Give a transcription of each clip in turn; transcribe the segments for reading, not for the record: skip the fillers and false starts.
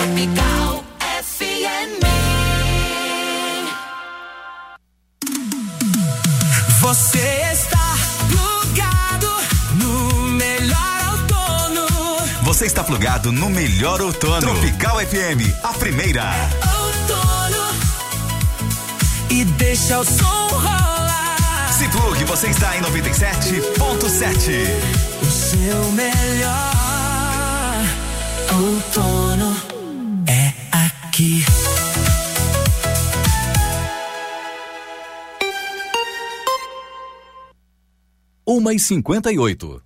Tropical FM. Você está plugado no melhor outono. Você está plugado no melhor outono. Tropical FM, a primeira. Outono. E deixa o som rolar. Se plugue, você está em 97.7. O seu melhor outono é aqui. 1h58.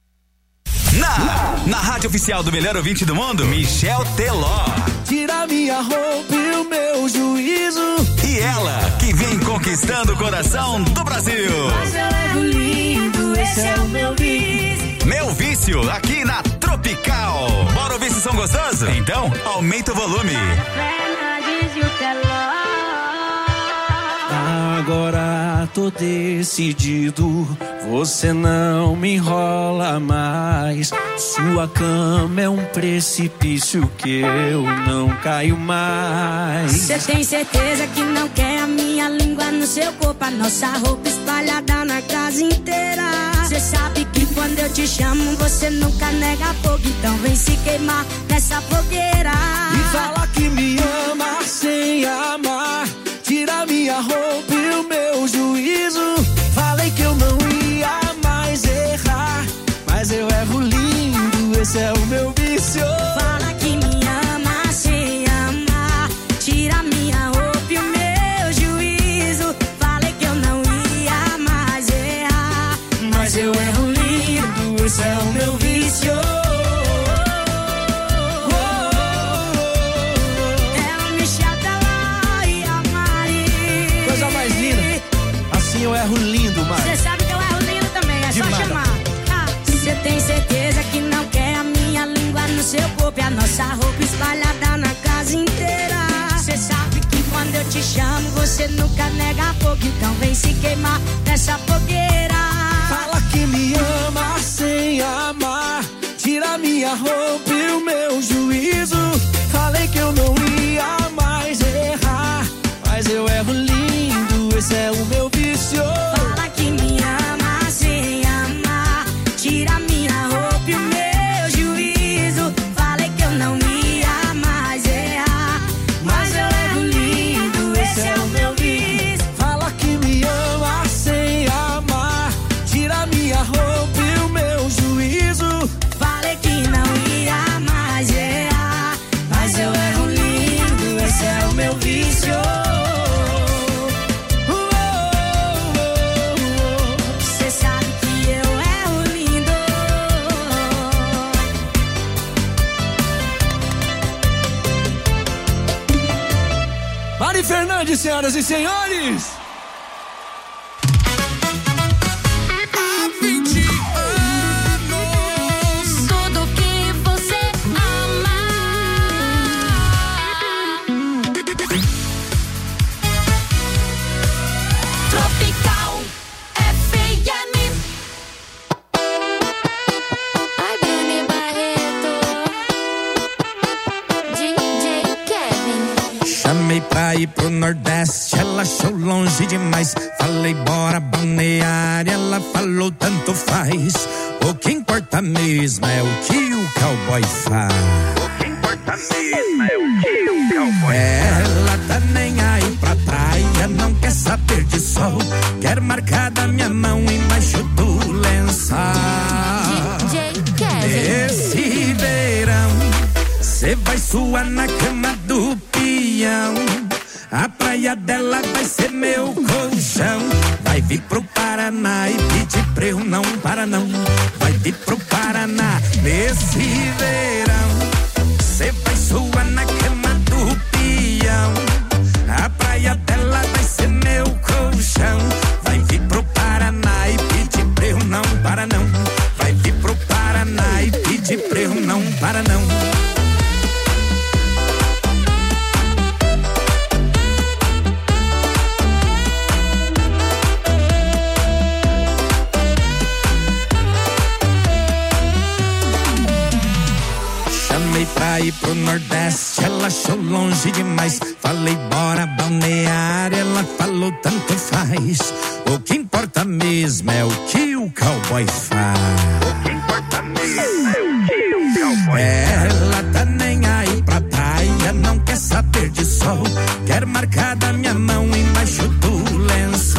Na rádio oficial do melhor ouvinte do mundo, Michel Teló. Tira minha roupa e o meu juízo. E ela, que vem conquistando o coração do Brasil. Mas eu levo lindo, esse é o meu vício. Meu vício, aqui na Tropical. Bora ouvir se são gostosos? Então, aumenta o volume. Agora tô decidido, você não me enrola mais. Sua cama é um precipício que eu não caio mais. Você tem certeza que não quer a minha língua no seu corpo, a nossa roupa espalhada na casa inteira. Você sabe que quando eu te chamo você nunca nega fogo, então vem se queimar nessa fogueira. E fala que me ama sem amar. Tira minha roupa e o meu juízo. Falei que eu não ia mais errar, mas eu erro lindo, esse é o meu vício. Fala que me ama sem amar. Tira minha roupa e o meu juízo. Falei que eu não ia mais errar, mas eu erro lindo, esse é o meu vício. Eu erro lindo, mas você sabe que eu erro lindo também, é demais. Só chamar. Você tem certeza que não quer a minha língua no seu corpo e a nossa roupa espalhada na casa inteira. Você sabe que quando eu te chamo você nunca nega fogo, então vem se queimar nessa fogueira. Fala que me ama sem amar. Tira minha roupa e o meu juízo. Falei que eu não ia mais errar, mas eu erro lindo, esse é o meu vício. Fala que me ama sem amar. Tira minha roupa e o meu juízo. Falei que eu não ia mais errar, mas eu erro lindo, esse é o meu vício. Fala que me ama sem amar. Tira minha roupa e o meu juízo. Falei que não ia mais errar, mas eu erro lindo, esse é o meu vício. Mari Fernandes, senhoras e senhores. Há 20 anos, tudo que você ama. Tropical FM. Ai, Bruno Barreto, DJ Kevin. Chamei pra ir pro Nordeste, ela achou longe demais. Falei bora balnear, ela falou tanto faz. O que importa mesmo é o que o cowboy faz. O que importa mesmo é o que o cowboy faz. Ela tá nem aí pra praia, não quer saber de sol. Quer marcar da minha mão embaixo do lençol. DJ Kevin. Esse verão cê vai suar na cama do peão. A praia dela vai ser meu colchão. Vai vir pro Paraná e pedir pra eu não para não. Vai vir pro Paraná nesse verão. Cê vai suar na cama do peão. A praia dela vai ser meu colchão. Vai vir pro Paraná e pedir pra eu não para não. Vai vir pro Paraná e pedir pra eu não para não. norte, ela achou longe demais. Falei, bora balnear, ela falou, tanto faz. O que importa mesmo é o que o cowboy faz. O que importa mesmo é o que o cowboy faz. Ela tá nem aí pra praia, não quer saber de sol. Quer marcar da minha mão embaixo do lençol.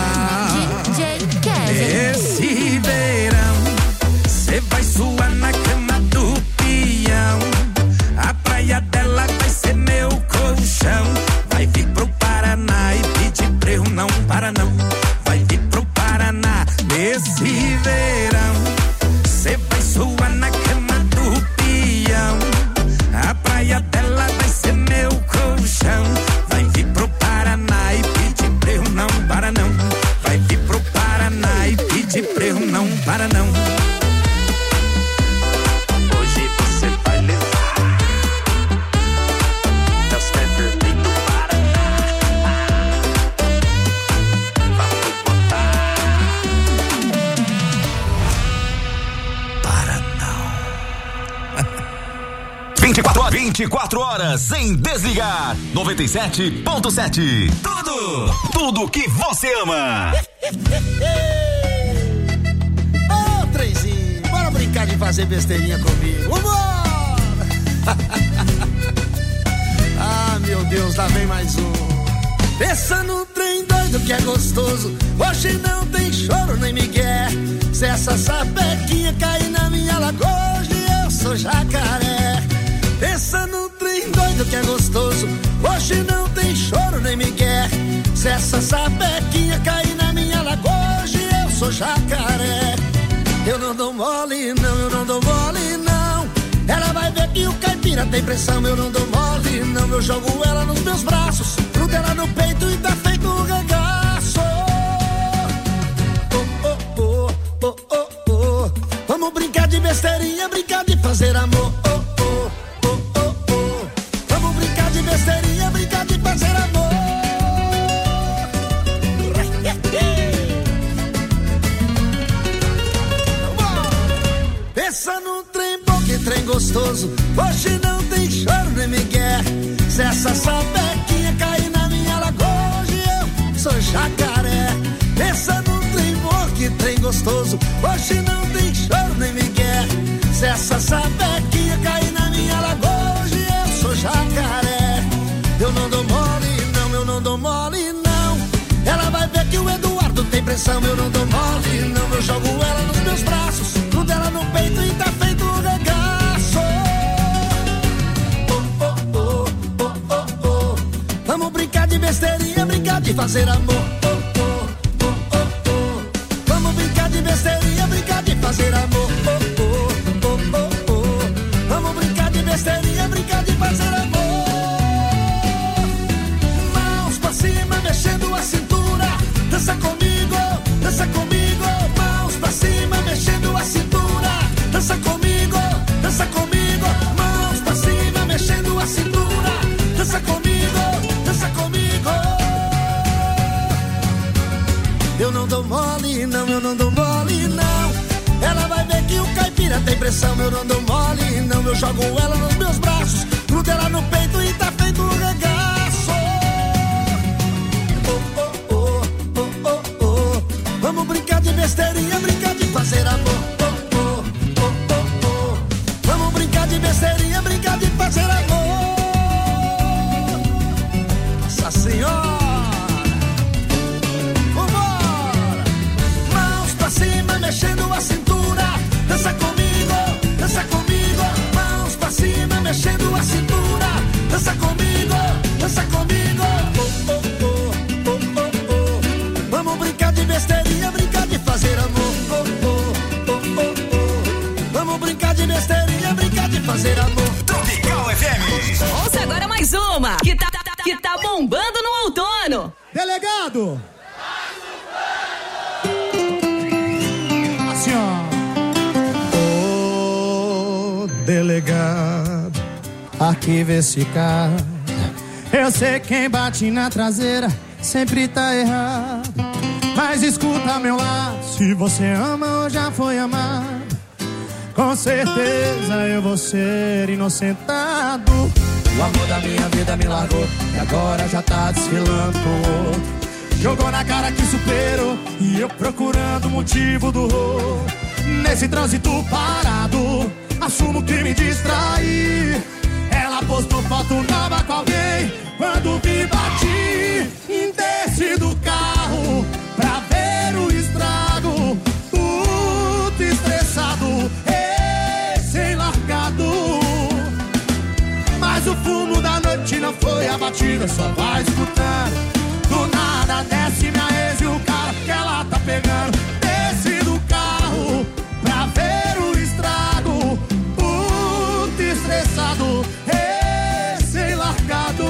Esse verão, cê vai suar na cama do peão. A praia dela vai ser meu colchão. Vai vir pro Paraná e pedir pra eu não para não. Vai vir pro Paraná nesse verão. Cê vai suar na cama do peão. A praia dela vai ser meu colchão. Vai vir pro Paraná e pedir pra eu não para não. Vai vir pro Paraná e pedir pra eu não para não. Hoje você vai levar Deus vai vir do Paraná. Vamos botar Paraná. 24 horas sem desligar. 97.7. Tudo que você ama. Ô, trenzinho, bora brincar de fazer besteirinha comigo. Vambora! Ah, meu Deus, lá vem mais um. Pensa no trem doido que é gostoso. Hoje não tem choro nem migué. Se essa sapequinha cair na minha lagoa, hoje eu sou jacaré. Pensa no trem doido que é gostoso. Hoje não tem choro nem migué. Se essa sapequinha cair na minha lagoa, hoje eu sou jacaré. Eu não dou mole não, eu não dou mole não. Ela vai ver que o caipira tem pressão. Eu não dou mole não, eu jogo ela nos meus braços, grudo ela no peito e tá feito um regaço. Oh, oh, oh, oh, oh, oh. Vamos brincar de besteirinha, brincar de fazer amor. Oh, oh, oh, oh, oh. Vamos brincar de besteirinha, brincar de fazer amor. Pensa num trem bom, que trem gostoso. Hoje não tem choro nem migué. Se essa sapequinha cair na minha lagoa, hoje eu sou jacaré. Pensa num trem bom, que trem gostoso. Hoje não tem choro nem migué. Se essa sapequinha cair na minha lagoa, hoje eu sou jacaré. Eu não dou mole não, eu não dou mole não. Ela vai ver que o Eduardo tem pressão. Eu não dou mole não, eu jogo ela nos meus braços, grudo ela no peito e tá feito um regaço. Oh, oh, oh, oh, oh, oh. Vamos brincar de besteirinha, brincar de fazer amor. Oh, oh, oh, oh, oh. Vamos brincar de besteirinha, brincar de fazer amor. Oh, oh, oh, oh, oh. Vamos brincar de besteirinha, brincar de fazer amor. Mãos pra cima, mexendo a cintura. Dança comigo, dança comigo. Mãos pra cima, mexendo a cintura. Dança comigo, dança comigo. Mãos pra cima, mexendo a cintura. Dança comigo, dança comigo. Eu não dou mole não, eu não dou mole não. Ela vai ver que o caipira tem pressão. Eu não dou mole não, eu jogo ela nos meus braços, grudo ela no peito e tá feito um regaço. Oh, oh, oh, oh, oh, oh. Vamos brincar de besteirinha, brincar de fazer amor. Oh, oh, oh, oh, oh. Vamos brincar de besteirinha, brincar de fazer amor. Nossa Senhora. Vambora. Mãos pra cima, mexendo a cintura. Dança comigo, dança comigo. Mãos pra cima, mexendo a cintura. Dança comigo, dança comigo. Oh, oh, oh, oh, oh, oh. Vamos brincar de besteirinha, brincar de fazer amor. Oh, oh, oh, oh, oh. Vamos brincar de besteirinha, brincar de fazer amor. Tropical FM. Ouça agora mais uma que tá bombando no outono. Delegado! Assim, ó. Ô, delegado, arquiva esse caso. Eu sei quem bate na traseira sempre tá errado. Mas escuta meu lado, se você ama ou já foi amado, com certeza eu vou ser inocentado. O amor da minha vida me largou e agora já tá desfilando com outro. Jogou na cara que superou e eu procurando o motivo do rolo. Nesse trânsito parado, assumo que me distraí. Ela postou foto nova com alguém. Quando vi, bati, desci do carro pra ver o estrago. Puto estressado, recém-largado. Mas o fumo da noite não foi abatido, só vai escutando. Do nada desce minha ex e o cara que ela tá pegando. Desce do carro pra ver o estrago. Puto estressado, recém-largado.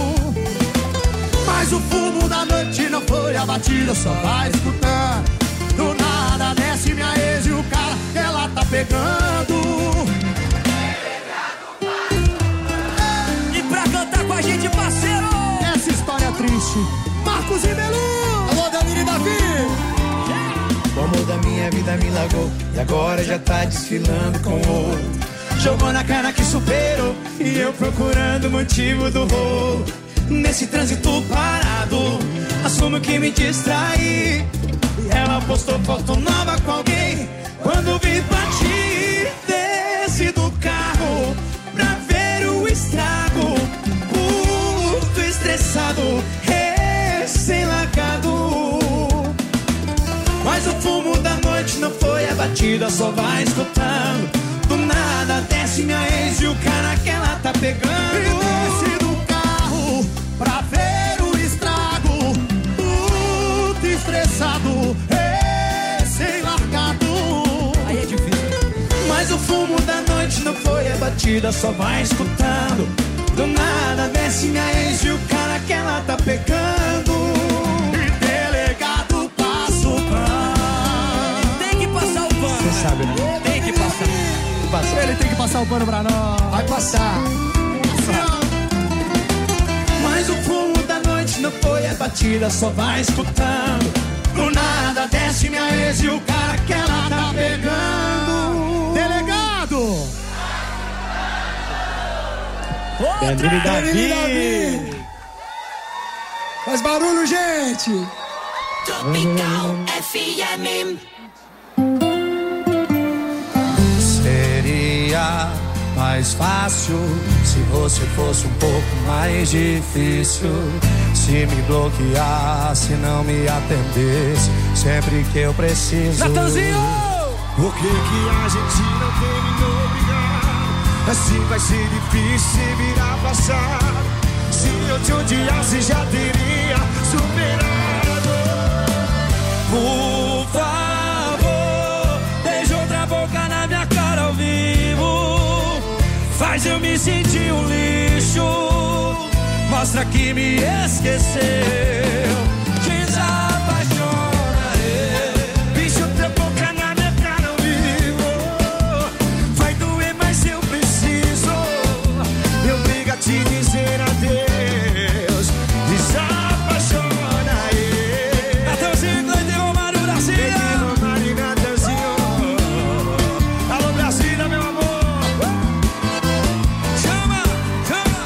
Mas o fumo da noite não foi abatido, só vai escutando. Do nada desce minha ex e o cara que ela tá pegando. E pra cantar com a gente, parceiro, essa história triste, Marcos e Belu. Alô, Danilo e Davi. O amor da minha vida me largou e agora já tá desfilando com outro. Jogou na cara que superou e eu procurando o motivo do rolo. Nesse trânsito parado, assumo que me distraí. E ela postou foto nova com alguém. Quando vi, bati, desci do carro pra ver o estrago. Puto estressado, recém-largado. Mas o fumo da noite não foi abatido, só vai escutando. Do nada desce minha ex e o cara que ela tá pegando. E desce do carro pra ver o estrago. Puto estressado, recém-largado. aí é difícil. Mas o fumo da noite não foi abatido, só vai escutando. Do nada desce minha ex e o cara que ela tá pegando. E delegado passa o pano. Tem que passar o pano. Você sabe, né? Tem que passar. Ele tem que passar o pano pra nós. Vai passar. Mas o fumo da noite não foi abatida, só vai escutando. Do nada desce minha ex e o cara que ela tá pegando. Delegado! Danilo e Davi. Faz barulho, gente. Tropical FM. Seria mais fácil se você fosse um pouco mais difícil. Se me bloqueasse, não me atendesse sempre que eu preciso. Natanzinho! Por que a gente não terminou obrigado? Assim vai ser difícil se virar passado. Se eu te odiasse já teria superado. Por favor, beija outra boca na minha cara ao vivo. Faz eu me sentir um lixo. Mostra que me esqueceu. Desapaixona, Beija outra boca na minha cara ao vivo. Vai doer, mas eu preciso. Me obriga a te dizer adeus. Desapaixona, Natanzinho, Cleiton e Romário Brasília. Alô, Brasília, meu amor. Chama, chama.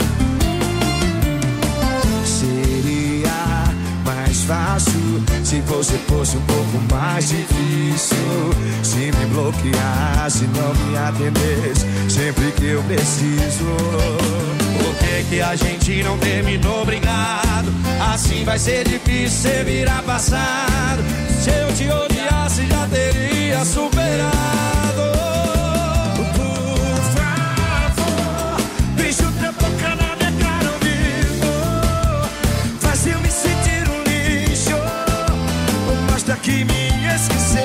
Seria mais fácil se você fosse um pouco mais difícil. Se me bloqueasse, não me atendesse sempre que eu preciso. Por que a gente não terminou obrigado? Assim vai ser difícil você virar passado. Se eu te odiasse já teria superado. Por favor, beija outra boca na minha cara ao vivo. Faz eu me sentir um lixo. Mostra que me esqueceu.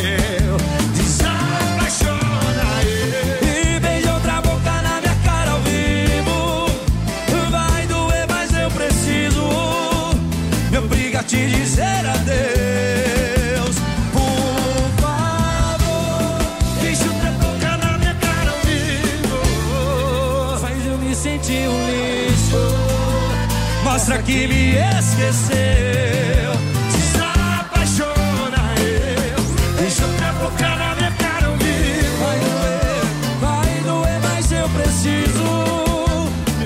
Desapaixona, E beija outra boca na minha cara ao vivo. Vai doer, mas eu preciso. Me obriga a te dizer adeus. Por favor, beija outra boca na minha cara ao vivo. faz eu me sentir um lixo. Mostra que me esqueceu. Desapaixona, beija outra boca na minha cara ao vivo. Vai doer, mas eu preciso.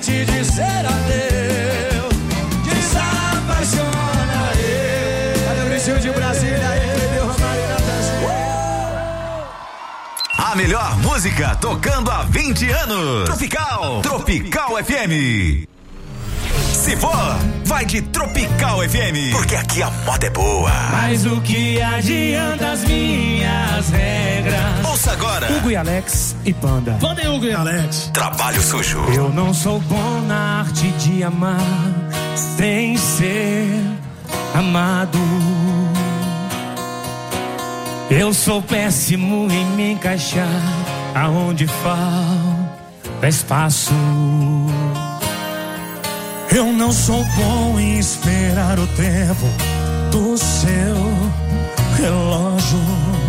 te dizer adeus. Desapaixona eu. Cadê o Bichinho de Brasília aí? A melhor música tocando há 20 anos. Tropical FM. Se for, vai de Tropical FM, porque aqui a moda é boa. Mas o que adianta as minhas regras? Ouça agora Hugo e Alex e Panda. Panda e Hugo e Alex. Trabalho Sujo. Eu não sou bom na arte de amar sem ser amado. Eu sou péssimo em me encaixar aonde falta espaço. Eu não sou bom em esperar o tempo do seu relógio.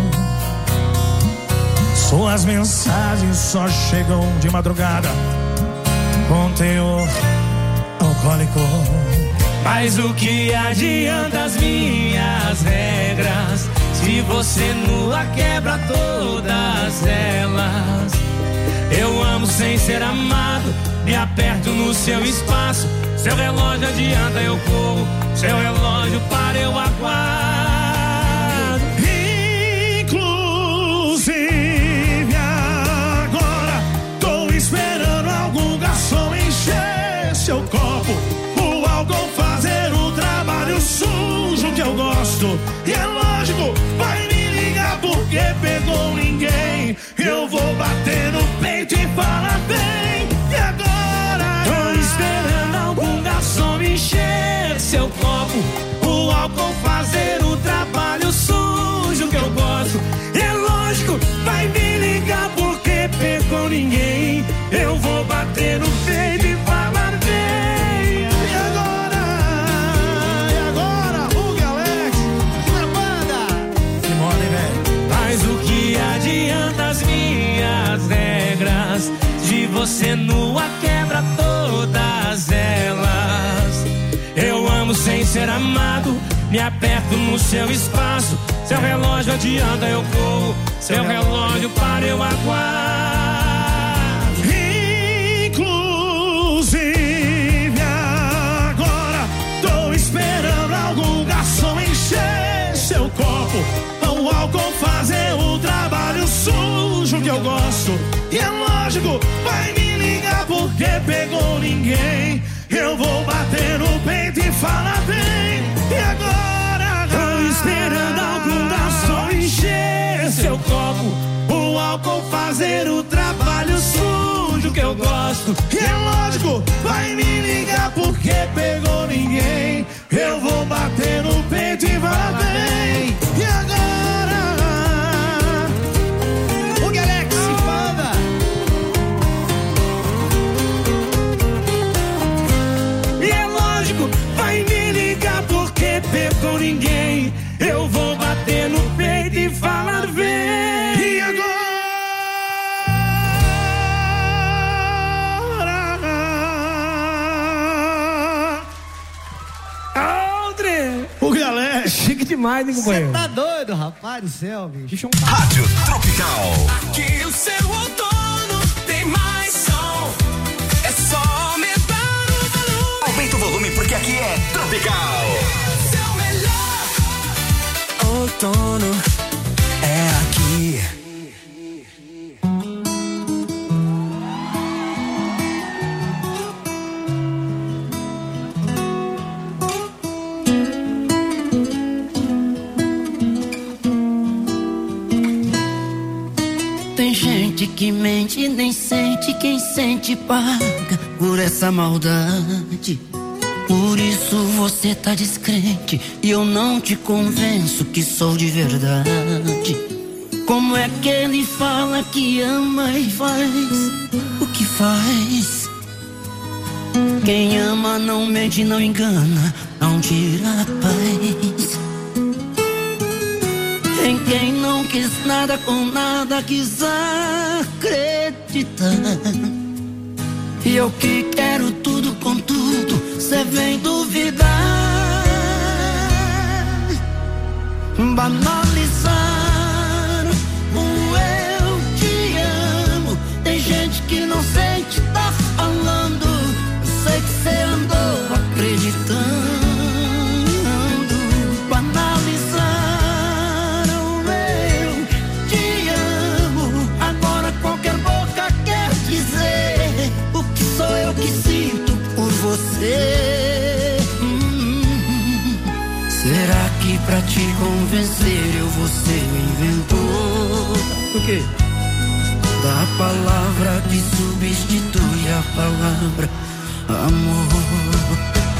Suas mensagens só chegam de madrugada com teor alcoólico. Mas o que adianta as minhas regras se você nua quebra todas elas? Eu amo sem ser amado, me aperto no seu espaço. Seu relógio adianta, eu corro. Seu relógio para, eu aguardo. Inclusive agora tô esperando algum garçom encher seu copo, o álcool fazer o trabalho sujo que eu gosto. E é lógico, vai me ligar porque pegou ninguém. Eu vou bater no peito e falar bem. E agora tô esperando algum garçom encher seu copo, o álcool fazer o trabalho sujo que eu gosto. E é lógico, vai me ligar porque pegou ninguém. Eu vou bater no peito e falar bem. E agora, Hugo Alex, na banda. Que moda, hein, velho? Mas o que adianta as minhas regras se você nua quebra todas elas? Eu amo sem ser amado, me aperto no seu espaço. Seu relógio adianta, eu corro. Seu relógio para, eu aguardo. Inclusive agora tô esperando algum garçom encher seu copo, o álcool fazer o trabalho sujo que eu gosto. E é lógico, vai me ligar porque pegou ninguém. Eu vou bater no peito e falar bem. E agora tô esperando algum garçom encher seu copo, o álcool fazer o trabalho sujo que eu gosto. E é lógico, vai me ligar porque pegou ninguém. Eu vou bater no peito e falar bem. E agora, o Galaxy Panda. E é lógico, vai me ligar porque pegou ninguém. Eu vou bater no peito e falar bem. E agora, André, o Galaxy. chique demais, hein, companheiro? Tá doido, rapaz do céu, bicho. Rádio Tropical. Aqui o seu outono tem mais som. É só aumentar o volume. Aumenta o volume porque aqui é Tropical. Seu melhor Outono é aqui. Tem gente que mente e nem sente, quem sente paga por essa maldade. Por isso você tá descrente e eu não te convenço que sou de verdade. Como é que ele fala que ama e faz o que faz? Quem ama não mente, não engana, não tira a paz. Em quem não quis nada com nada, quis acreditar. E eu que quero tudo com tudo, cê vem duvidar. Banalizar o eu te amo. Tem gente que não sente, tá falando você. Será que pra te convencer eu vou ser o inventor? O quê? Da palavra que substitui a palavra amor.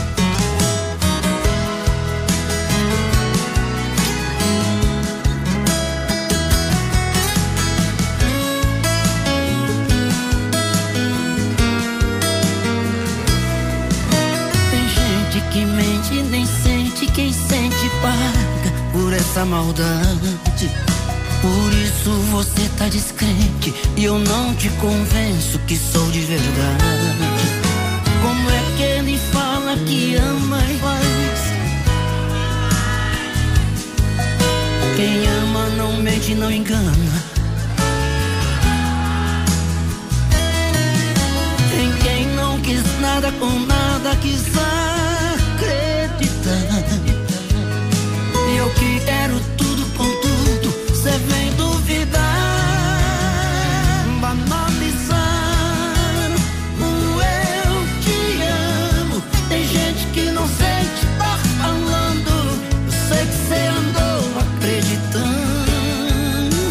Tem gente que mente e nem sente, quem sente paga por essa maldade. Por isso você tá descrente e eu não te convenço que sou de verdade. Como é que ele fala que ama e faz? Quem ama não mente, não engana. Tem quem não quis nada com nada, quis acreditar. E eu que quero tudo com tudo, cê vem duvidar, banalizar o eu te amo. Tem gente que não sente, tá falando. Eu sei que cê andou acreditando.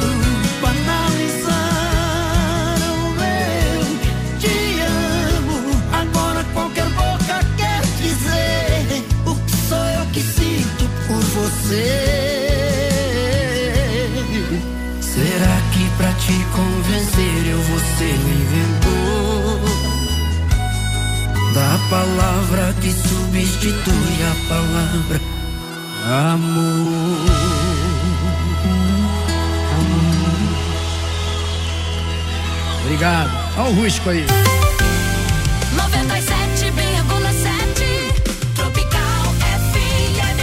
Banalizar o eu te amo. Agora qualquer boca quer dizer o que sou eu que sinto por você. Será que pra te convencer eu vou ser o inventor da palavra que substitui a palavra amor? Obrigado. Olha o Rusco aí. 97,7 Tropical FM.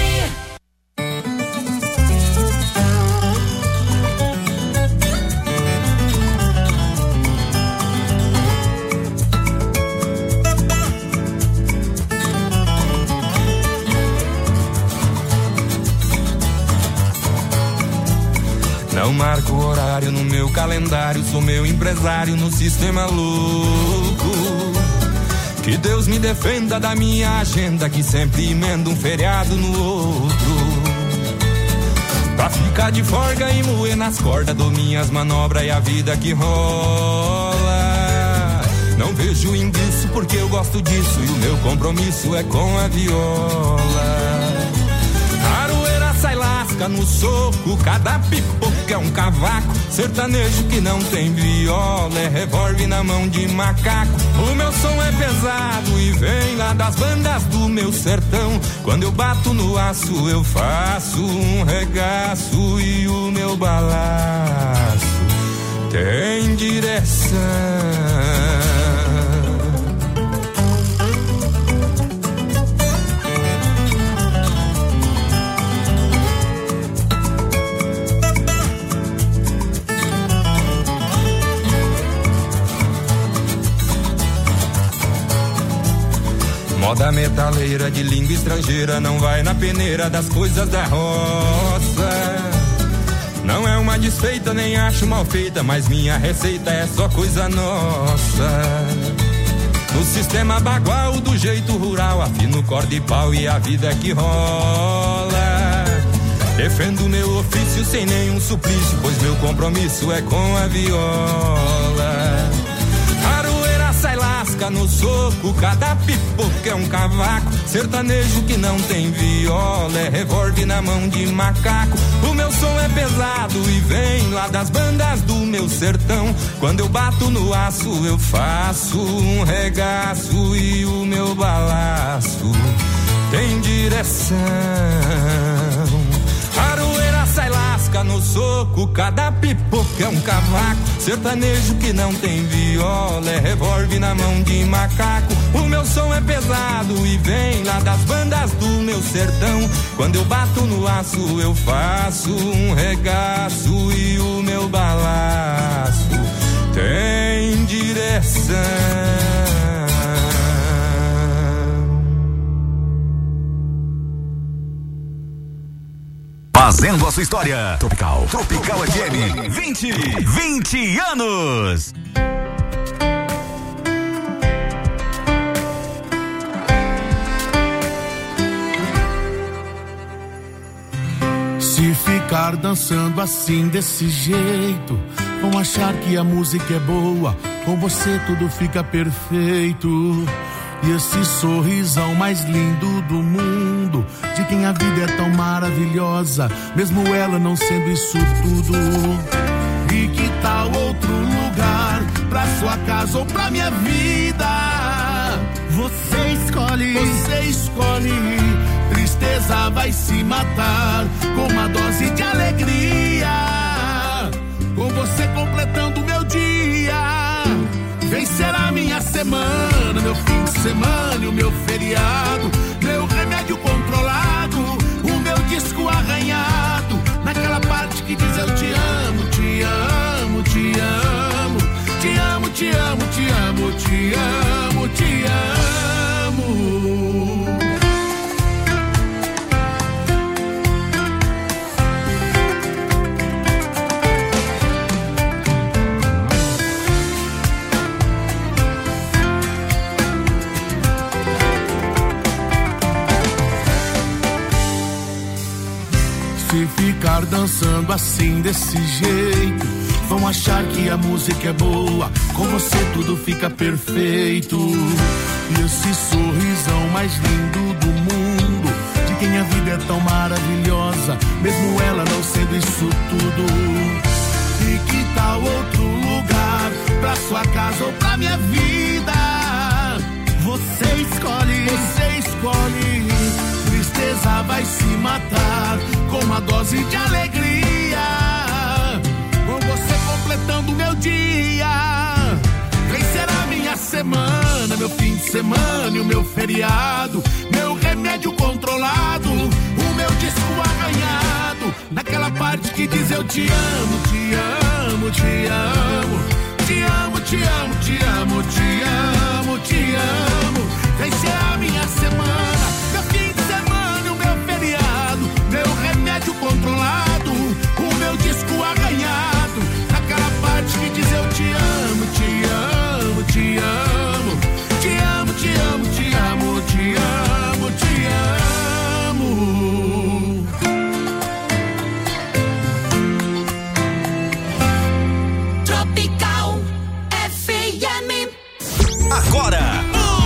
Não marco horário no meu calendário, sou meu empresário no sistema louco. Que Deus me defenda da minha agenda, que sempre emenda um feriado no outro. Pra ficar de folga e moer nas cordas, dou minhas manobras e a vida que rola. Não vejo indício porque eu gosto disso e o meu compromisso é com a viola. Sai lasca no soco, cada pipoco é um cavaco. Sertanejo que não tem viola é revólver na mão de macaco. O meu som é pesado e vem lá das bandas do meu sertão. Quando eu bato no aço eu faço um regaço e o meu balaço tem direção. Moda metaleira de língua estrangeira não vai na peneira das coisas da roça. Não é uma desfeita, nem acho mal feita, mas minha receita é só coisa nossa. No sistema bagual, do jeito rural, afino corda e pau e a vida que rola. Defendo meu ofício sem nenhum suplício, pois meu compromisso é com a viola. Sai lasca no soco, cada pipoco é um cavaco. Sertanejo que não tem viola é revólver na mão de macaco. O meu som é pesado e vem lá das bandas do meu sertão. Quando eu bato no aço eu faço um regaço e o meu balaço tem direção. Aroeira sai lasca no soco, cada pipoco é um cavaco. Sertanejo que não tem viola é revólver na mão de macaco. O meu som é pesado e vem lá das bandas do meu sertão. Quando eu bato no aço eu faço um regaço e o meu balaço tem direção. Fazendo a sua história. Tropical FM. 20 anos. ficar dançando assim desse jeito, vão achar que a música é boa, com você tudo fica perfeito. E esse sorrisão mais lindo do mundo, de quem a vida é tão maravilhosa, mesmo ela não sendo isso tudo. E que tal outro lugar, pra sua casa ou pra minha vida? Você escolhe, tristeza vai se matar com uma dose de alegria, com você completando o meu dia. Vem ser a minha semana, meu fim de semana e o meu feriado, meu remédio controlado, o meu disco arranhado, naquela parte que diz eu te amo, te amo, te amo, te amo, te amo, te amo, te amo, te amo. Se ficar dançando assim desse jeito, vão achar que a música é boa, com você tudo fica perfeito. E esse sorrisão mais lindo do mundo, de quem a vida é tão maravilhosa, mesmo ela não sendo isso tudo. E que tal outro lugar, pra sua casa ou pra minha vida? Você escolhe, tristeza vai se matar com uma dose de alegria, com você completando o meu dia. Vem ser a minha semana, meu fim de semana e o meu feriado, meu remédio controlado, o meu disco arranhado, naquela parte que diz eu te amo, te amo, te amo, te amo, te amo, te amo, te amo, te amo. Vem ser a minha semana, meu fim de semana e o meu feriado, meu remédio controlado, o meu disco arranhado, naquela parte que diz eu te amo, te amo, te amo, te amo, te amo, te amo, te amo, te amo. Tropical FM. Agora,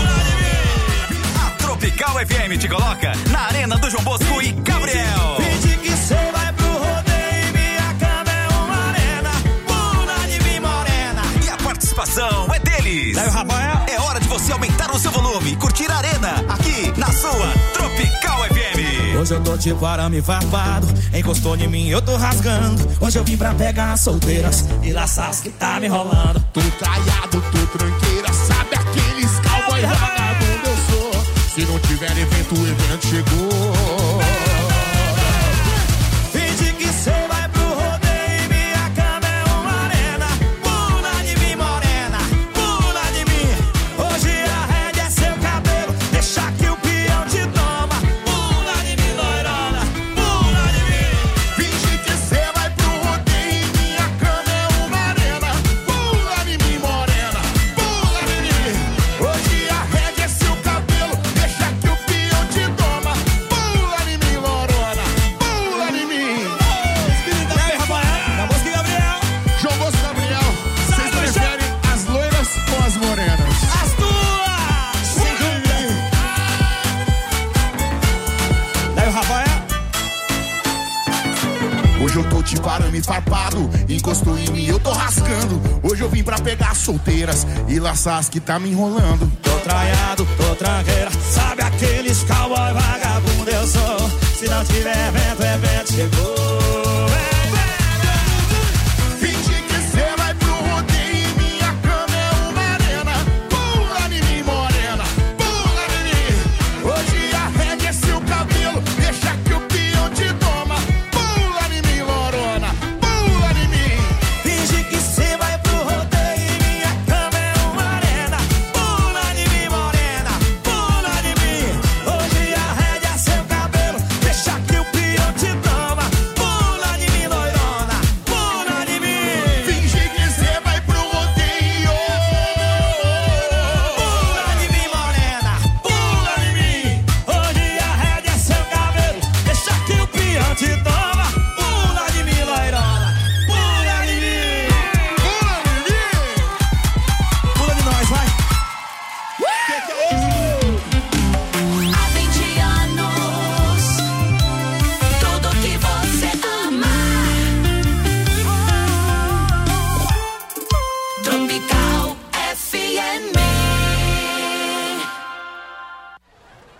a Tropical FM te coloca na Arena do João Bosco e Gabriel. Pedi que cê vai pro rodeio e minha cama é uma arena, pula de mim morena. E a participação é deles. Daí o Rafael. É hora de você aumentar o seu volume e curtir a Arena, aqui na sua Tropical FM. Hoje eu tô tipo arame farpado, encostou em mim, eu tô rasgando. Hoje eu vim pra pegar as solteiras e laças que tá me enrolando. Tô traiado, tô tranqueira, sabe aqueles cowboy vagabundo eu sou. Se não tiver evento, o evento chegou. Finge que cê vai pro rodeio e minha cama é uma arena, pula de mim morena, pula de mim. Hoje a rédea é seu cabelo, deixa que o peão te toma, pula de mim loirona, pula de mim. Finge que cê vai pro rodeio e minha cama é uma arena, pula de mim morena, pula de mim. Hoje a rédea é seu cabelo, deixa que o peão te toma, pula de mim lorona, pula de mim. Daí Rafael, da música Gabriel, João Bosco Gabriel, vocês preferem as loiras ou as morenas? as tuas, sem dúvida. Daí o Rafael. Hoje eu tô de arame farpado, encostou em mim, eu tô rascando. Hoje eu vim pra pegar solteiras e laçar as que tá me enrolando. Tô traiado, tô tranqueira, sabe aqueles cowboy vagabundo eu sou. Se não tiver evento, o evento chegou. Finge que cê vai pro rodeio e minha cama é uma arena, pula de mim morena, pula de mim. Hoje a rédea é seu cabelo, deixa que o peão te toma, pula de mim lorona, pula de mim. Finge que cê vai pro rodeio e minha cama é uma arena, pula de mim morena, pula de mim. Hoje a rédea é seu cabelo, deixa que o peão te toma, pula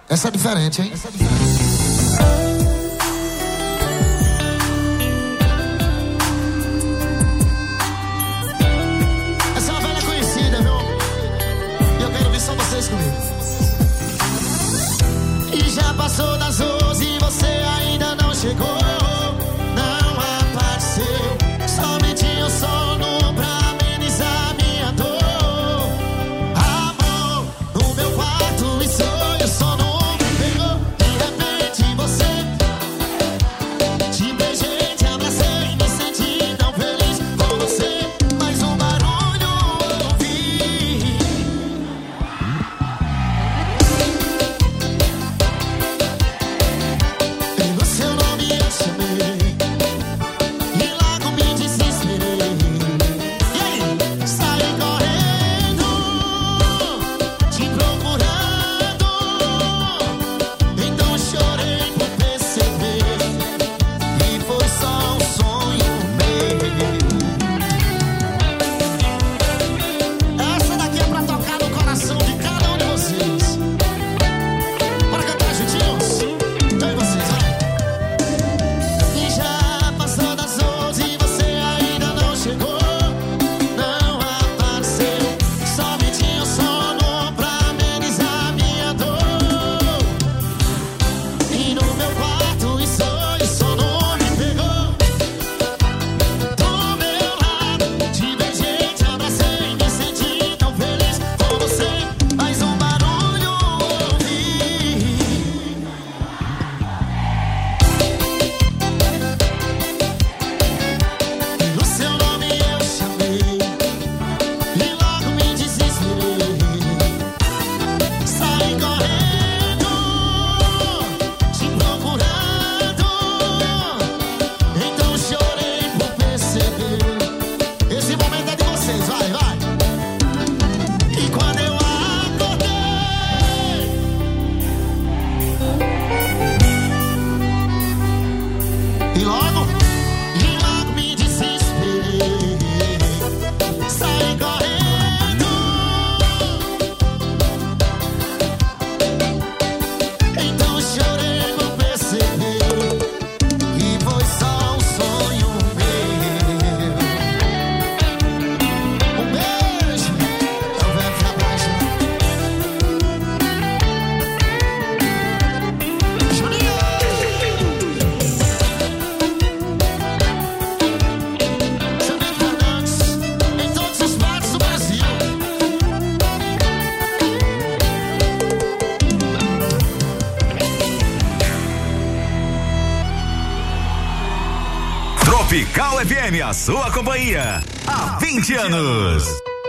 Essa é diferente, hein? Essa é uma velha conhecida, viu? E eu quero ouvir só vocês comigo. E já passou das 11 e você ainda não chegou. Não apareceu. Somente o sono pra amenizar minha dor. Amor, no meu quarto e sonho, sono me pegou. De repente você te beijei, te abracei, me senti tão feliz com você. Mais um barulho ouvi. Pelo seu nome eu chamei e logo me desesperei. E aí, saí correndo, te procurando. Então chorei por perceber que foi só um sonho meu. Essa daqui é pra tocar no coração de cada um de vocês. Bora cantar juntinhos? Então e vocês, vai. E já passou das 11 e você ainda não chegou. Não apareceu. Somente o sono pra amenizar minha dor. E no meu quarto e sonho, sono me pegou. Do meu lado, te beijei, te abracei, me senti tão feliz com você. Mais um barulho ouvi. Pelo seu nome eu chamei e logo me desesperei. Saí correndo, te procurando. Então chorei por perceber. Esse momento é de vocês, vai, vai. E quando eu acordei, e logo me desesperei. Saí correndo, então chorei por perceber que foi só um sonho meu. Um beijo, eu venho pra baixo. Juninho! Xavier Fernandes, em todos os bares do Brasil. Tropical FM, a sua companhia. Há 20 anos.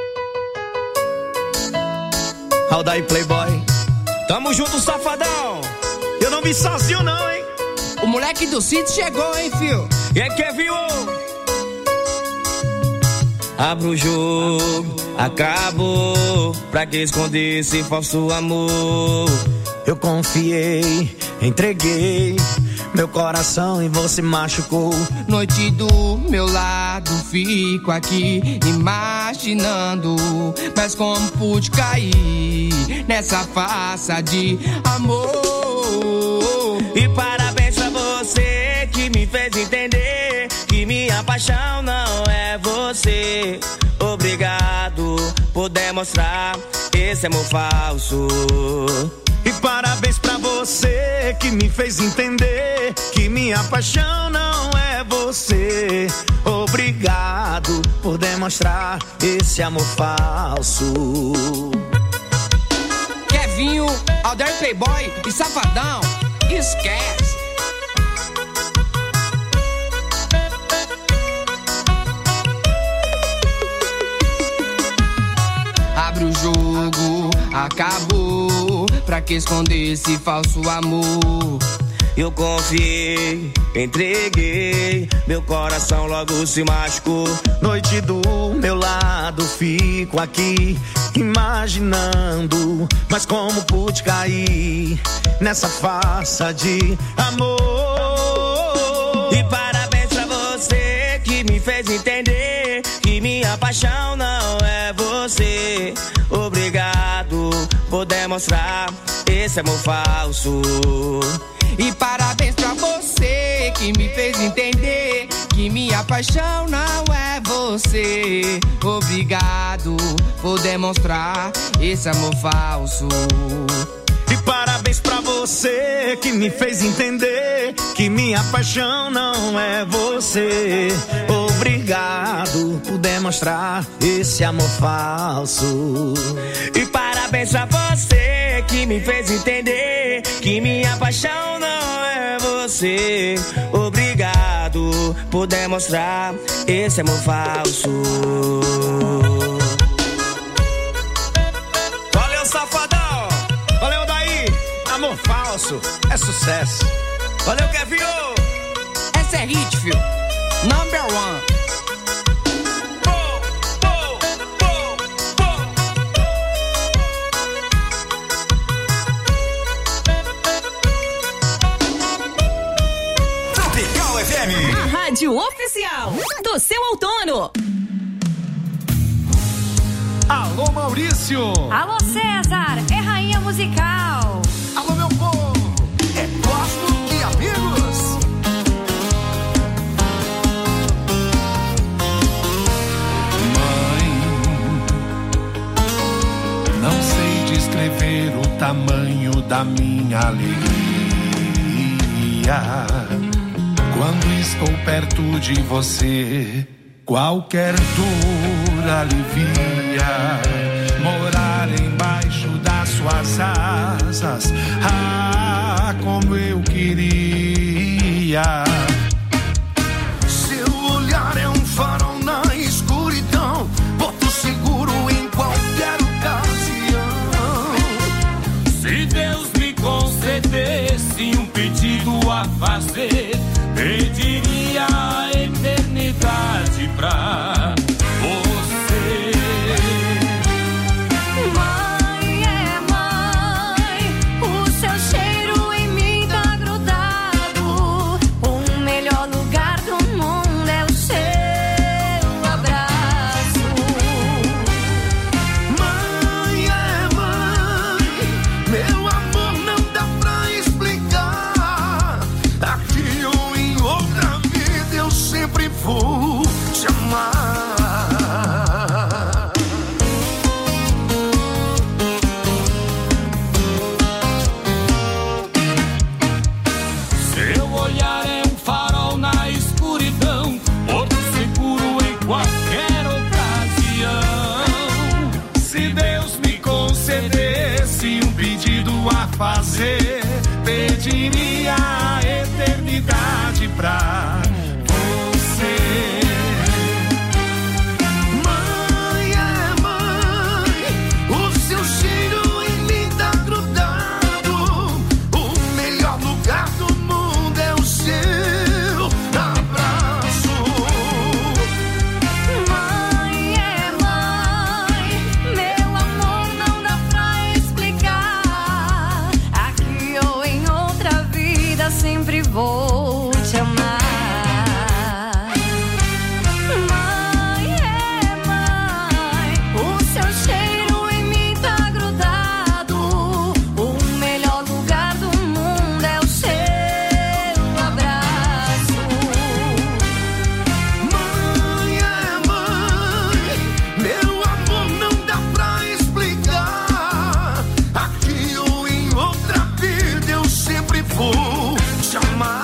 Aldair Playboy. Tamo junto, safadão. Eu não vi sozinho, não, hein? O moleque do sítio chegou, hein, fio? E aí, quer viu? Abra o jogo, acabou. Pra que esconder esse falso amor? Eu confiei, entreguei meu coração e você machucou. Noite do meu lado, fico aqui imaginando. Mas como pude cair nessa farsa de amor? E parabéns pra você que me fez entender que minha paixão não é você. Obrigado por demonstrar esse amor falso. E parabéns pra você que me fez entender que minha paixão não é você. Obrigado por demonstrar esse amor falso. Kevinho, Aldair Playboy e Safadão, esquece. Abre o jogo, acabou. Pra que esconder esse falso amor? Eu confiei, entreguei, meu coração logo se machucou. Noite do meu lado, fico aqui imaginando. Mas como pude cair nessa farsa de amor? E parabéns pra você que me fez entender que minha paixão não é você. Obrigado por demonstrar esse amor falso. E parabéns pra você que me fez entender que minha paixão não é você. Obrigado por demonstrar esse amor falso. E parabéns pra você que me fez entender que minha paixão não é você. Obrigado por demonstrar esse amor falso. E parabéns pra você que me fez entender que minha paixão não é você. Obrigado por demonstrar esse amor falso. Valeu, safadão. Valeu, daí. Amor falso é sucesso. Valeu, Kevin. Essa é hit, fio. Number one. A rádio oficial do seu outono. Alô, Maurício. Alô, César. É rainha musical. Alô, meu povo. É Cosmo e amigos. Mãe, não sei descrever o tamanho da minha alegria quando estou perto de você. Qualquer dor alivia. Morar embaixo das suas asas, ah, como eu queria. Seu olhar é um farol na escuridão, porto seguro em qualquer ocasião. Se Deus me concedesse um pedido a fazer, pediria a eternidade pra você. Mãe é mãe, o seu cheiro em mim tá grudado. O melhor lugar do mundo é o seu abraço. Mãe é mãe, meu amor não dá pra explicar. Aqui ou em outra vida eu sempre vou te amar. Seu olhar é um farol na escuridão, porto seguro em qualquer ocasião. Se Deus me concedesse um pedido a fazer, pediria a eternidade pra você. Mãe é mãe, o seu cheiro em mim tá grudado. O melhor lugar do mundo é o seu abraço. Mãe é mãe, meu amor não dá pra explicar. Aqui ou em outra vida sempre vou te amar. Mãe é mãe, o seu cheiro em mim tá grudado. O melhor lugar do mundo é o seu abraço. Mãe é mãe, meu amor não dá pra explicar. Aqui ou em outra vida eu sempre vou te amar.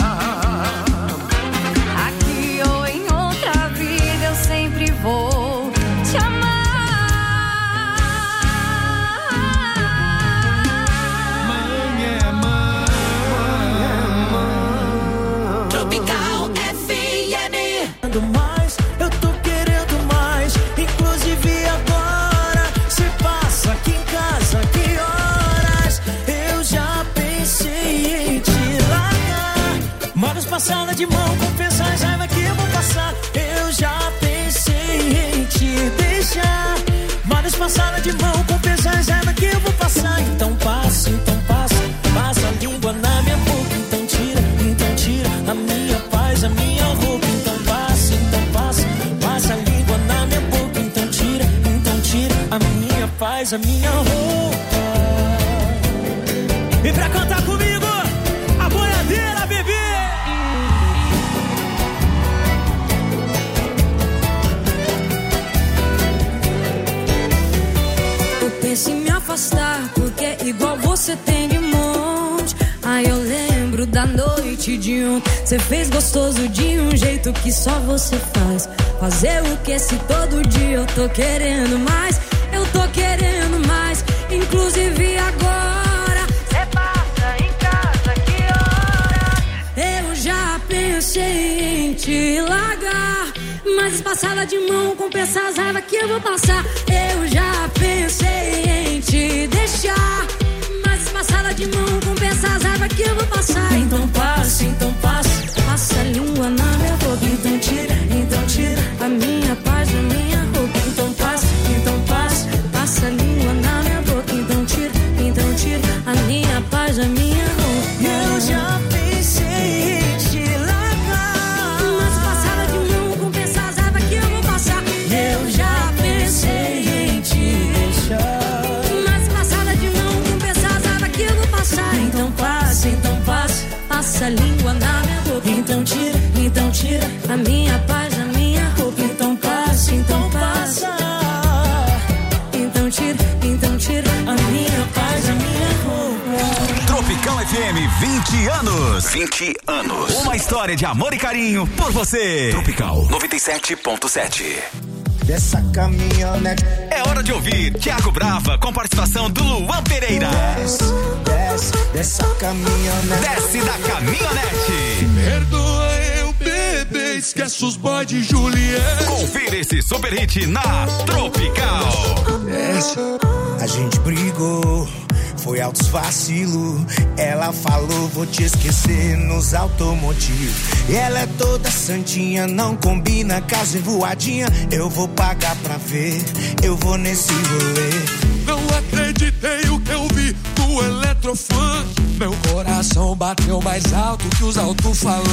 Aqui ou em outra vida eu sempre vou te amar. Mãe é mãe. Tropical FM. Querendo mais, eu tô querendo mais. Inclusive agora, se passa aqui em casa, que horas? Eu já pensei em te largar. Moras passada de mão, compensa a raiva que eu vou passar. Eu já pensei em te deixar. Moras passada de mão, compensa a raiva que eu vou passar. Então passa, passa a língua na minha boca. Então tira a minha paz, a minha roupa. Então passa a língua na minha boca. Então tira a minha paz, a minha roupa. E pra cantar comigo, a boiadeira, bebê. Eu penso em me afastar, porque igual você tem de monte. Aí eu lembro da noite de ontem. Você fez gostoso de um jeito que só você faz. Fazer o que se todo dia eu tô querendo mais. Eu tô querendo mais, inclusive agora. Cê passa em casa, que hora? Eu já pensei em te largar, mas passada de mão compensa as raivas que eu vou passar. Eu já pensei em te deixar, mas passada de mão compensa as raivas que eu vou passar. Então passa, passa a língua na minha boca. Então tira a minha paz da minha roupa. Então passa, passa a língua na minha boca. Então tira a minha paz da minha roupa. Eu já pensei em te largar, mas passada de mão compensa as raivas que eu vou passar. eu já pensei em te deixar, Mas passada de mão compensa as raivas que eu vou passar. Então passa a língua na minha boca. Então tira a minha paz da minha roupa. Então passa. Então tira a minha paz da minha roupa. Tropical FM, 20 anos. 20 anos. Uma história de amor e carinho por você. Tropical 97.7. Dessa caminhonete. É hora de ouvir Thiago Brava com participação do Luan Pereira. Desce dessa caminhonete. Desce da caminhonete. Perdoa eu, bebê, esquece os boy de Juliette. Confira esse super hit na Tropical. Desce. A gente brigou, foi altos vacilo. Ela falou, vou te esquecer nos automotivos. E ela é toda santinha, não combina, casa voadinha. Eu vou pagar pra ver, eu vou nesse rolê. Não acreditei o que eu vi no eletrofunk. Meu coração bateu mais alto que os alto-falantes.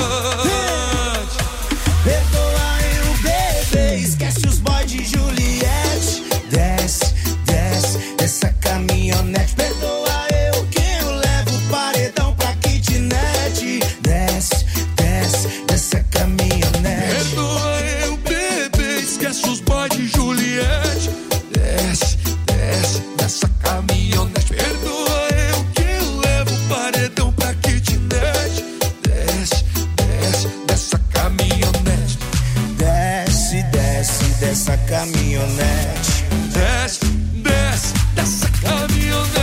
Perdoa eu, bebê, esquece os boy de Juliette. Desce dessa caminhonete. Perdoa eu que eu levo o paredão pra kitnet. Desce dessa caminhonete. Perdoa eu, bebê, esquece os boy de Juliette. Desce dessa caminhonete. Perdoa eu que eu levo o paredão pra kitnet. Desce dessa caminhonete. Desce dessa caminhonete. Desce dessa caminhonete.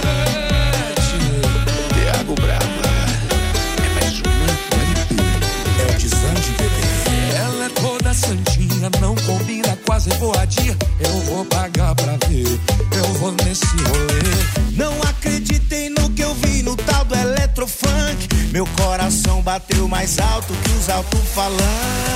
Thiago Brava é mais uma. É o desande, bebê. Ela é toda santinha, não combina, quase voadinha. Eu vou pagar pra ver, eu vou nesse rolê. Não acreditei no que eu vi no tal do eletrofunk. Meu coração bateu mais alto que os alto-falantes.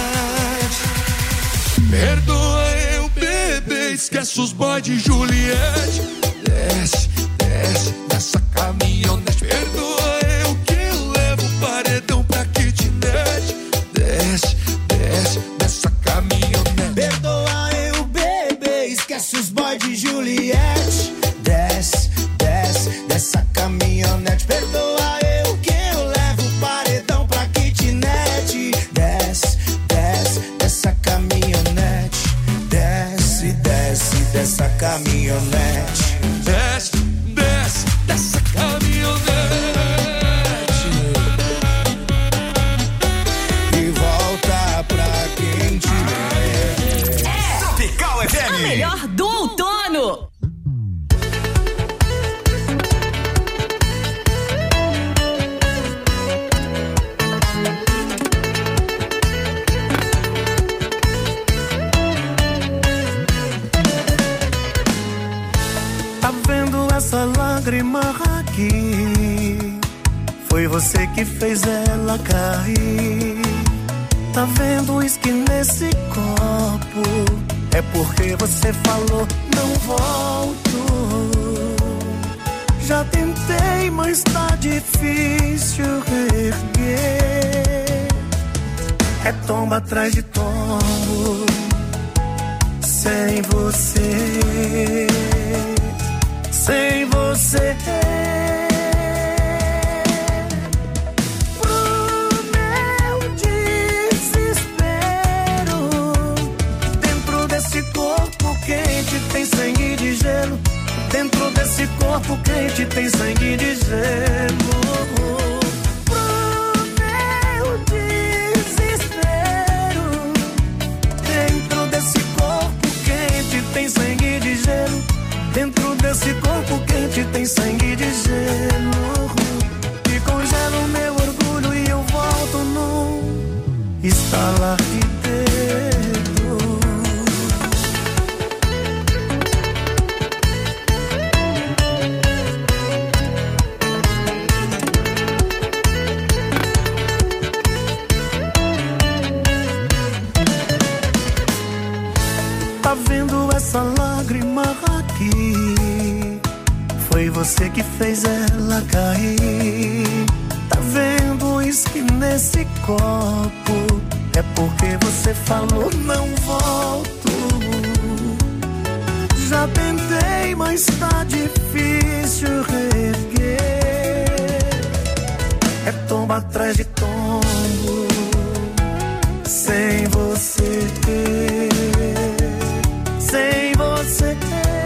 Perdoa eu, bebê, esquece os boy de Juliette. Desce dessa caminhonete. Perdoa eu que eu levo o paredão pra kitnet. Desce dessa caminhonete. Perdoa eu, bebê, esquece os boy de Juliette. Desce dessa caminhonete. Perdoa eu que eu levo o paredão pra kitnet. Desce dessa caminhonete. Desce dessa caminhonete. Desce dessa caminhonete. E volta pra quem tiver. Tropical FM. A melhor do outono. Tá vendo essa lágrima aqui? Foi você que fez ela cair. Tá vendo o uísque nesse copo? É porque você falou, não volto. Já tentei, mas tá difícil reerguer. É tomba atrás de tombo. Sem você. Sem você. corpo quente tem sangue de gelo. Pro meu desespero, dentro desse corpo quente tem sangue de gelo. Dentro desse corpo quente tem sangue de gelo. Que congela o meu orgulho e eu volto num estalar de dedo. Tá vendo essa lágrima aqui? Foi você que fez ela cair. Tá vendo o uísque nesse copo? É porque você falou não volto. Já tentei, mas tá difícil reerguer. É tombo atrás de tombo, sem você ter. Sem você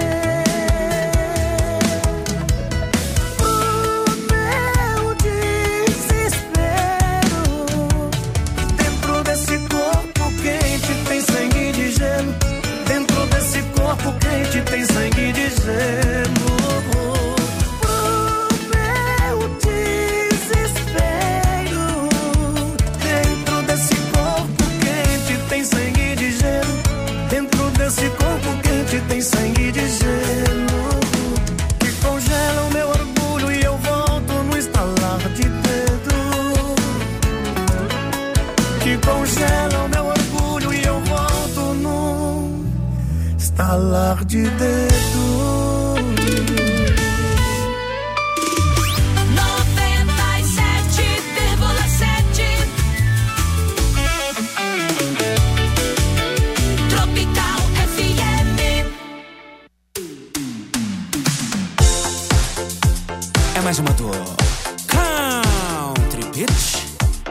pro meu desespero, dentro desse corpo quente tem sangue de gelo. Dentro desse corpo quente tem sangue de gelo. Pro meu desespero, dentro desse corpo quente tem sangue de gelo. Dentro desse corpo quente tem sangue de gelo. Que congela o meu orgulho e eu volto no estalar de dedo. Que congela o meu orgulho e eu volto no estalar de dedo. 97,7 Tropical FM. É mais uma do Country Beach.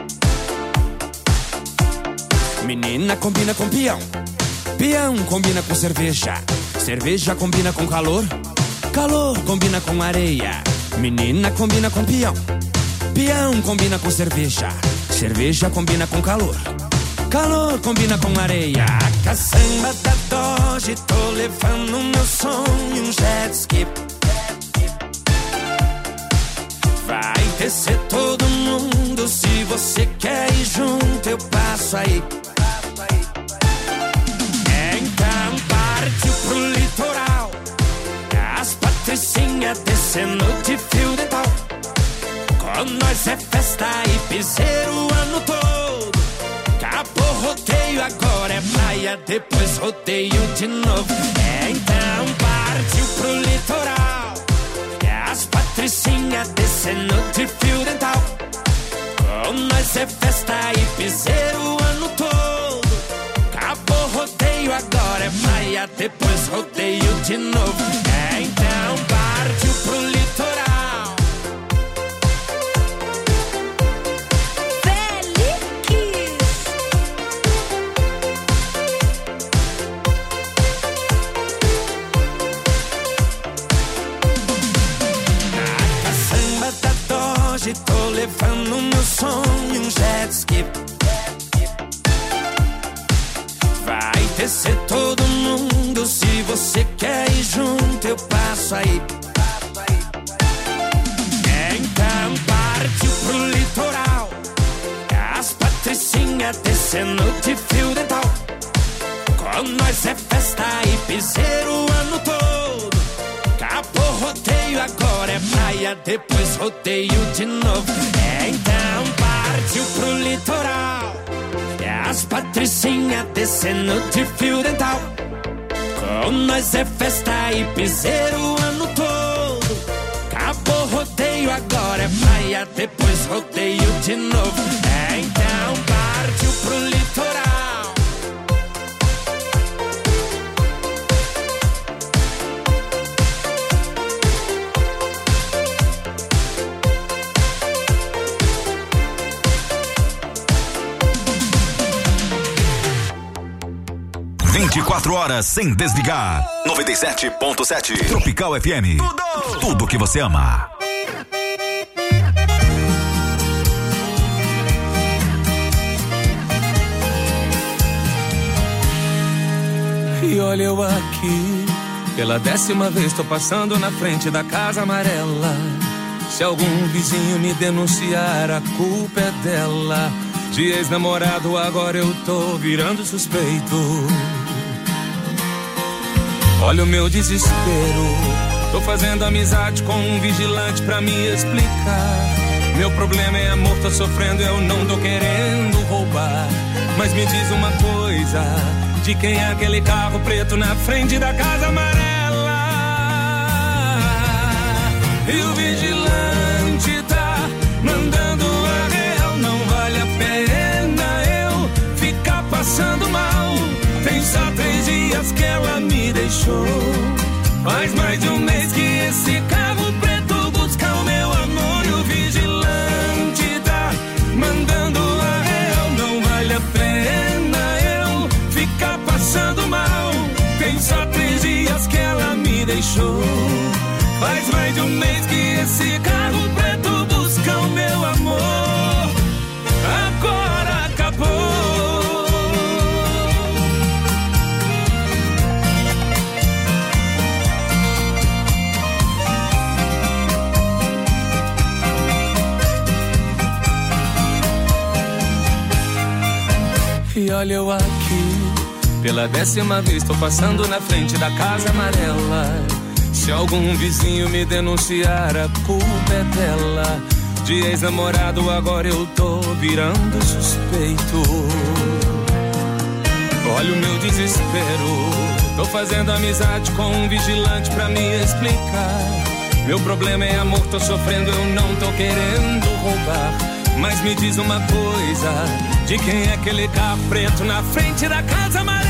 Menina combina com peão, peão combina com cerveja, cerveja combina com calor, calor combina com areia. Menina combina com peão, peão combina com cerveja, cerveja combina com calor, calor combina com areia. A caçamba da Dodge, tô levando meu sonho, um jet ski. Vai descer todo mundo, se você quer ir junto eu passo aí. Então partiu pro litoral, as patricinhas descendo de fio dental. Com nós é festa e piseiro o ano todo. Acabou rodeio, agora é praia, depois rodeio de novo. Então partiu pro litoral, as patricinhas descendo de fio dental. Com nós é festa e piseiro o ano todo. Acabou rodeio, agora é praia, depois rodeio de novo. Então partiu pro litoral. Hoje tô levando meu sonho, um jet ski. Vai descer todo mundo, se você quer ir junto eu passo aí. Então partiu pro litoral, as patricinhas descendo de fio dental. Com nós é festa e piseiro o ano todo. Acabou rodeio, agora é praia, depois rodeio de novo. Então partiu pro litoral, as patricinhas descendo de fio dental. Com nós é festa e piseiro o ano todo. Acabou rodeio, agora é praia, depois rodeio de novo. Então partiu pro litoral. 24 horas sem desligar. 97.7 Tropical FM. Tudo que você ama. E olha eu aqui, pela 10ª vez tô passando na frente da casa amarela. Se algum vizinho me denunciar, a culpa é dela. De ex-namorado agora eu tô virando suspeito. Olha o meu desespero, tô fazendo amizade com um vigilante pra me explicar. Meu problema é amor, tô sofrendo, eu não tô querendo roubar. Mas me diz uma coisa, de quem é aquele carro preto na frente da casa amarela? E o vigilante tá mandando a real. Não vale a pena eu ficar passando mal. Tem só 3 dias que ela me deixou. Faz mais de um mês que esse carro preto busca o meu amor. E o vigilante tá mandando a real. Não vale a pena eu ficar passando mal. Tem só 3 dias que ela me deixou. Faz mais de um mês que esse carro preto busca o meu amor. Agora acabou. E olha eu aqui, pela 10ª vez tô passando na frente da casa amarela. Se algum vizinho me denunciar, a culpa é dela. De ex-namorado agora eu tô virando suspeito. Olha o meu desespero, tô fazendo amizade com um vigilante pra me explicar. Meu problema é amor, tô sofrendo, eu não tô querendo roubar. Mas me diz uma coisa, de quem é aquele carro preto na frente da casa amarela?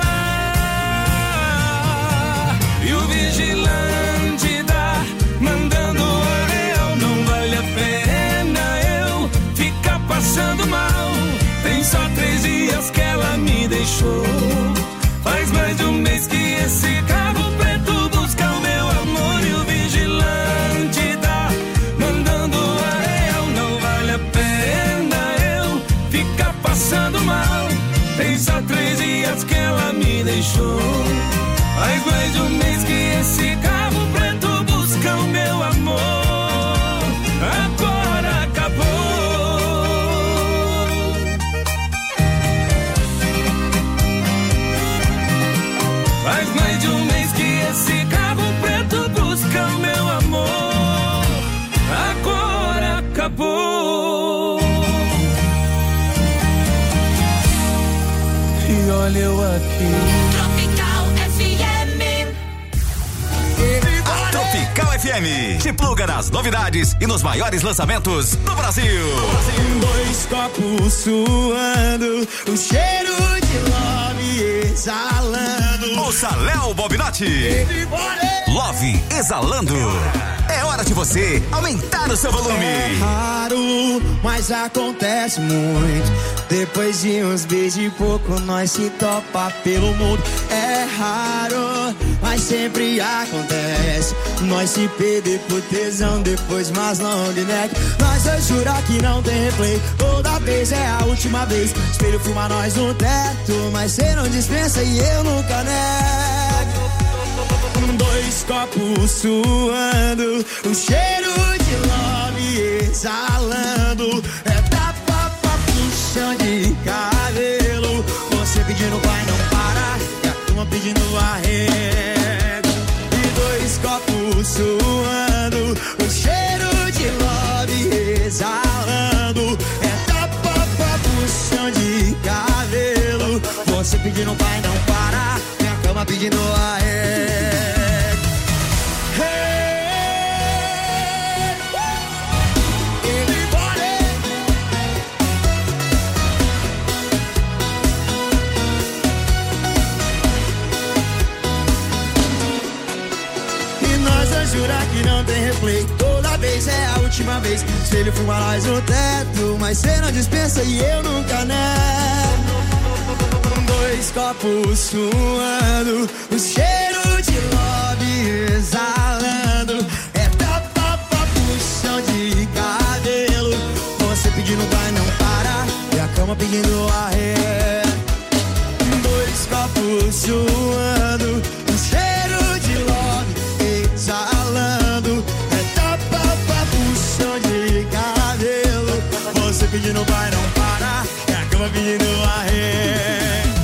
E o vigilante tá mandando a real. Não vale a pena eu ficar passando mal. Tem só 3 dias que ela me deixou. Faz mais de um mês que esse carro preto busca o meu amor. E o vigilante tá mandando a real. Não vale a pena eu ficar passando mal. Tem só 3 dias que ela me deixou. Faz mais de um mês que esse carro preto busca o meu amor. Agora acabou. Faz mais de um mês que esse carro preto busca o meu amor. Agora acabou. E olha eu aqui. Tropical FM, te pluga nas novidades e nos maiores lançamentos do Brasil. 2 copos suando, o cheiro de love exalando. Ouça Léo Bobinotti. Love exalando. É hora de você aumentar o seu volume. É raro, mas acontece muito. Depois de uns beijos e pouco, nós se topa pelo mundo. É raro, mas sempre acontece. Nós se perder por tesão, depois mais long neck. Nós dois jurar que não tem replay. Toda vez é a última vez. Espelho filma nós no teto, mas cê não dispensa e eu nunca nego. 2 copos suando, o cheiro de love exalando. É da papa puxão de cabelo. Você pedindo vai não parar, e a turma pedindo arrego. E 2 copos suando, o cheiro de love exalando. É da papa puxão de cabelo. Você pedindo vai não parar, minha cama pedindo arrego. Jurar que não tem replay. Toda vez é a última vez. Espelho fuma nós no teto, mas cê não dispensa e eu nunca nego. 2 copos suando, o cheiro de lobby exalando. É tapa, puxão de cabelo. Você pedindo vai não para, e a cama pedindo arré. 2 copos suando, o cheiro de lobby exalando. É tapa, puxão de cabelo. Você pedindo vai não para, e a cama pedindo arré.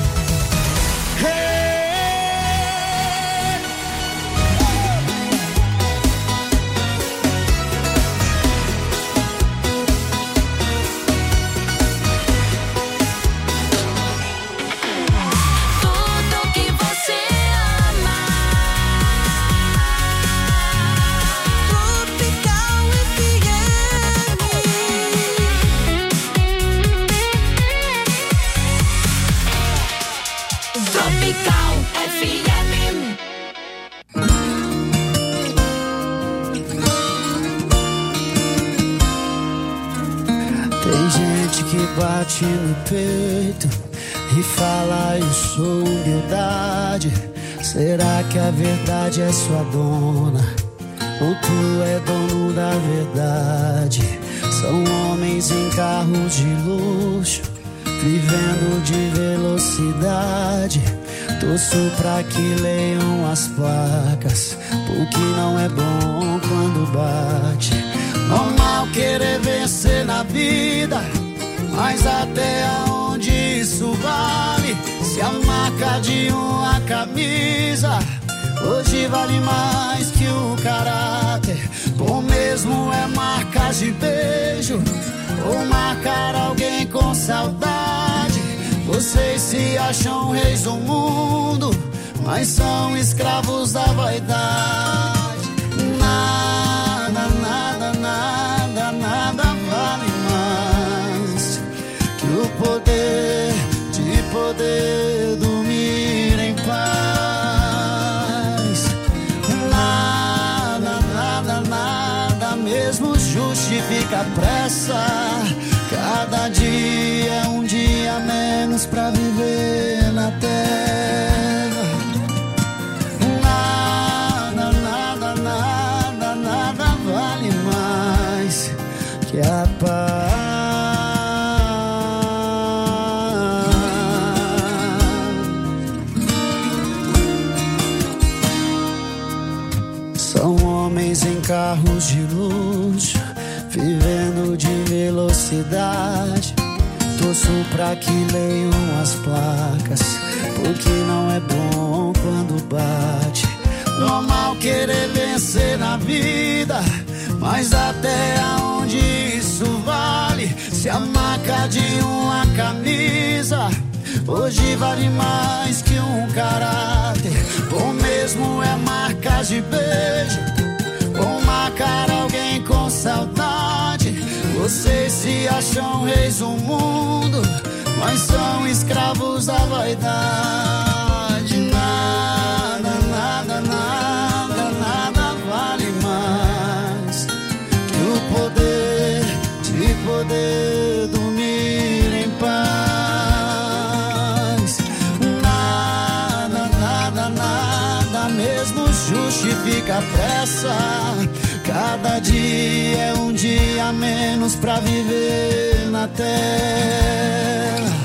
Bate no peito e fala eu sou humildade. Será que a verdade é sua dona? Ou tu é dono da verdade? São homens em carros de luxo, vivendo de velocidade. Torço pra que leiam as placas, porque não é bom quando bate. Normal querer vencer na vida, mas até onde isso vale? Se a marca de uma camisa hoje vale mais que o caráter. Bom mesmo é marcar de beijo ou marcar alguém com saudade. Vocês se acham reis do mundo, mas são escravos da vaidade. Nada, nada, nada, nada vale mais que o poder de poder dormir em paz. Nada, nada, nada mesmo justifica a pressa. Cada dia é um dia menos pra viver na terra. Nada, nada, nada, nada vale mais que a paz. São homens em carros de luxo, vivendo de velocidade. Torço pra que leiam as placas, porque não é bom quando bate. Normal querer vencer na vida, mas até onde isso vale? Se a marca de uma camisa hoje vale mais que um caráter. Bom mesmo é marca de beijo ou marcar alguém com saudade. Vocês se acham reis do mundo, mas são escravos da vaidade. Nada, nada, nada, nada vale mais que o poder de poder dormir em paz. Nada, nada, nada mesmo justifica a pressa. Cada dia é um dia menos pra viver na terra.